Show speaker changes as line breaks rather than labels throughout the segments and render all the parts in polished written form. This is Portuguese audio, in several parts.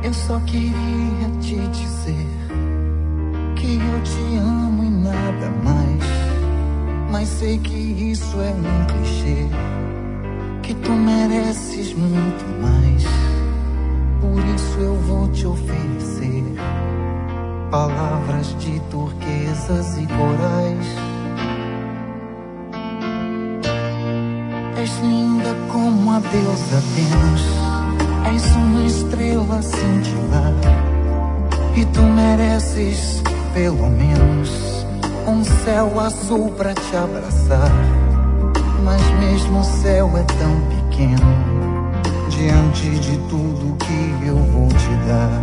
Eu só queria te dizer que eu te amo e nada mais. Mas sei que isso é um clichê, que tu mereces muito mais. Por isso eu vou te oferecer palavras de turquesas e corais. És linda como a deusa Vênus, és uma estrela a cintilar. E tu mereces pelo menos um céu azul pra te abraçar. Mas mesmo o céu é tão pequeno diante de tudo que eu vou te dar.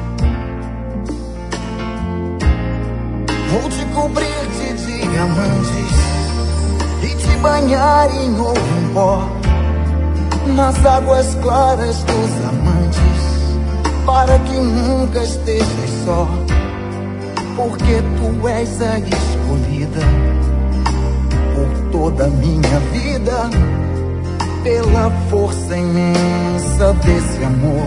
Vou te cobrir de diamantes e te banhar em ouro em pó, nas águas claras dos amantes, para que nunca estejas só. Porque tu és a escolhida por toda a minha vida, pela força imensa desse amor.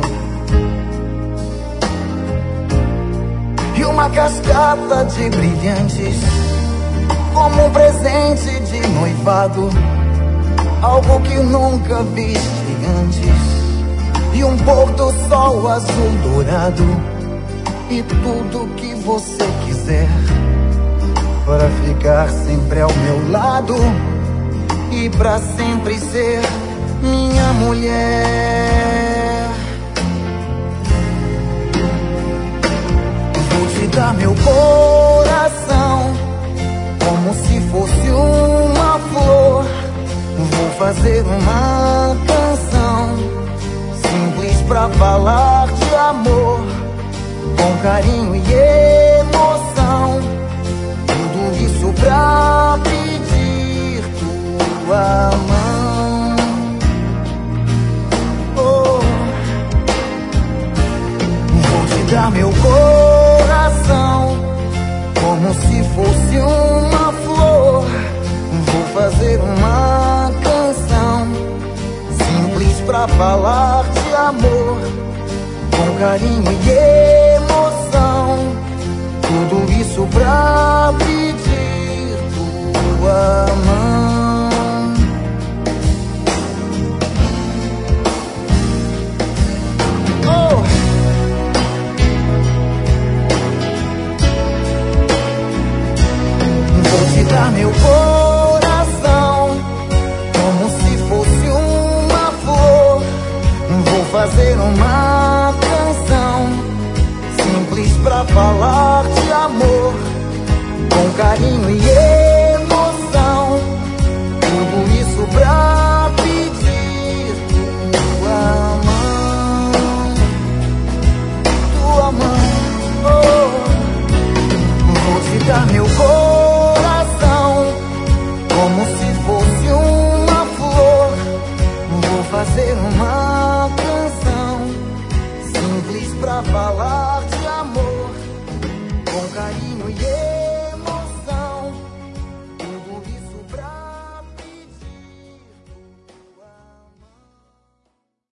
E uma cascata de brilhantes, como um presente de noivado, algo que nunca viste antes. E um pôr do sol azul dourado, e tudo que você quiser, para ficar sempre ao meu lado e pra sempre ser minha mulher. Vou te dar meu coração como se fosse uma flor. Vou fazer uma canção simples pra falar de amor, com carinho e emoção. Tudo isso pra pedir tua mão. Oh. Vou te dar meu coração como se fosse uma flor. Vou fazer uma canção simples pra falar de amor, com carinho e emoção. Tudo isso pra pedir tua mão. Oh. Vou te dar meu coração como se fosse uma flor. Vou fazer uma canção simples pra falar de amor, com carinho e